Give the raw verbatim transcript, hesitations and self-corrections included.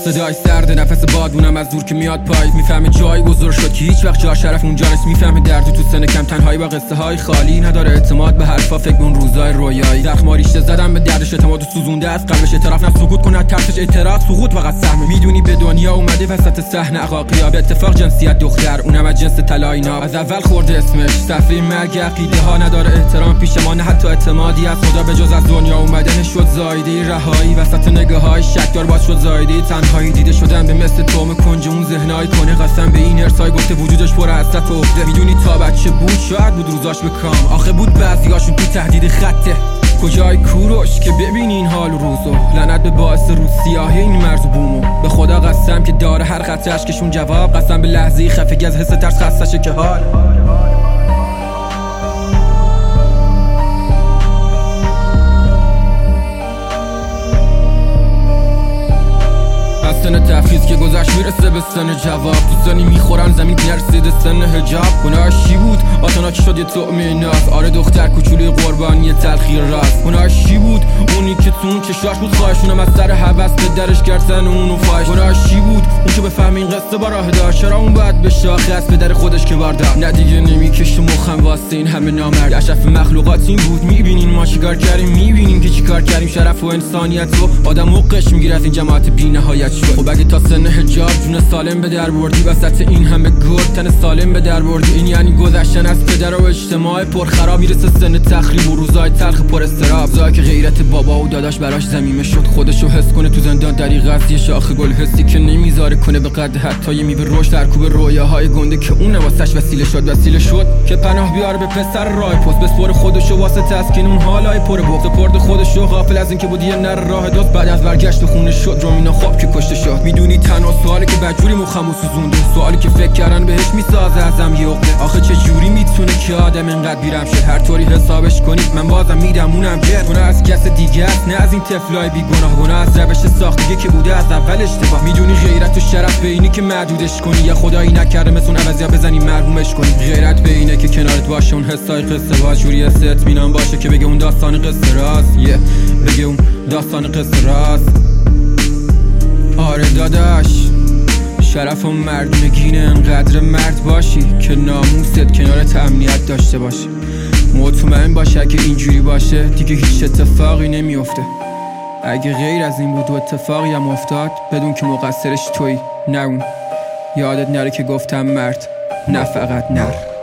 صدای سرد نفس بادونم از دور که میاد پاییز، میفهمه جای بزرگ شد که هیچ وقت جا شرف اونجا نیست، میفهمه درد تو سن کم تنهایی با قصه های خالی، نداره اعتماد به حرفا، فکر اون روزای رویایی. زخم ریشه زدم به دردش، اعتماد سوزونده از قلبش، اعتراف نه سکوت کنه، ترسش اعتراض سقوط فقط سهمه. میدونی به دنیا اومده وسط صحنه عقاقیا، به اتفاق جنسیت دختر، اونم از جنس طلایی ناب. از اول خورده اسمش صفحه مرگ، عقیده ها نداره احترام پیش ما، نه حتی اعتمادی از خدا، به جز از دنیا اومدن شد زایده رهایی. وسط نگاه‌های شکدار باز شد زایده تنهایی، دیده شدن به مثل توم کنج اون ذهنای کنه، قسم به این ارسای گفته وجودش پر حسرت و عقده. میدونی تا بچه بود شاید بود روزاش به کام، آخه بود بعضیاشون تو تهدید خطه. کجای کوروش که ببین این حال و روزو، لعنت به باعث روز سیاهی این مرز و بومو. به خدا قسم که داره هر قطره اشکشون جواب، قسم به لحظه‌ای خفگی از حس ترس خستشه که حال سن تفخیص که گذشت میرسه به سن جواب، تو سنی میخورن زمین نرسیده سن حجاب. گناهش چی بود؟ آتناکی شد یه طعمه ناز، آره دختر کوچولی قربانی تلخیر راست. گناهش چی بود؟ اونی که تو اون چشاش بود خواهشونم از سر هوس به درش کردن اونو فاش. گناهش چی بود؟ اون که بفهم این قصه با راه دار، چرا اون باید به شاخه از به در خودش که باردار. نه دیگه نمیکشه مخم واسه این همه نامرد، اشرف مخلوقات این بود. میبینین ما چیکار کردیم، میبینیم که چیکار کردیم، شرف و انسانیت و آدم حقش میگیره از این جماعت بی‌نهایت شد. خب اگه تا سن حجاب جون سالم به در بردی، وسط این همه گرد تن سالم به در بردی، این یعنی گذشتن از پدر و اجتماع پرخراب، میرسه سن تخریب و روزای تلخ پر استراب. زایی که غیرت بابا و داداش براش زمینه شد، خودشو حس کنه تو زندان دریغ است یه شاخه گل، حسی که نمیذاره کنه به قد حتی یه میوه رشد، در کوب رویاهای گنده که اون واسش وسیله شد. وسیله شد که پناه بیاره به پسر راه پست، بسپر خودشو واسه تسکین اون حالای پر بغض، سپرد خودشو غافل از اینکه بود یه نر راه دوست. بعد از برگشت خونه شد رومینا خواب که کشته شد. میدونی تنها سوالی که بدجوری مخمو سوزونده، سوالی که فکر کردن بهش میسازه ازم یه عقده. آخه چه جوری میتونه که آدم اینقدر بیرم شد؟ هر طوری حسابش کنید من بازم میدم اونم گرد. گناه از کس دیگه است نه از این طفلای بیگناه، گناه از روش ساختگی که بوده از اول اشتباه. میدونی غیرت و شرف به اینی که محدودش کنی، یا خدایی نکرده مثل اون عوضیا بزنی مرحومش کنی. غیرت به اینه که کنارت باشه اون حسای قصه باز، جوری است اطمینان باشه که بگه اون داستان قصه راست، yeah. بگه اون داستان قصه راست. آره داداش، شرف و مردونگینه انقدر مرد باشی که ناموست کنارت امنیت داشته باشه. مطمئن باشه اگه اینجوری باشه دیگه هیچ اتفاقی نمیفته. اگه غیر از این بود و اتفاقی هم افتاد، بدون که مقصرش تویی نه اون. یادت نره که گفتم مرد نه فقط نر.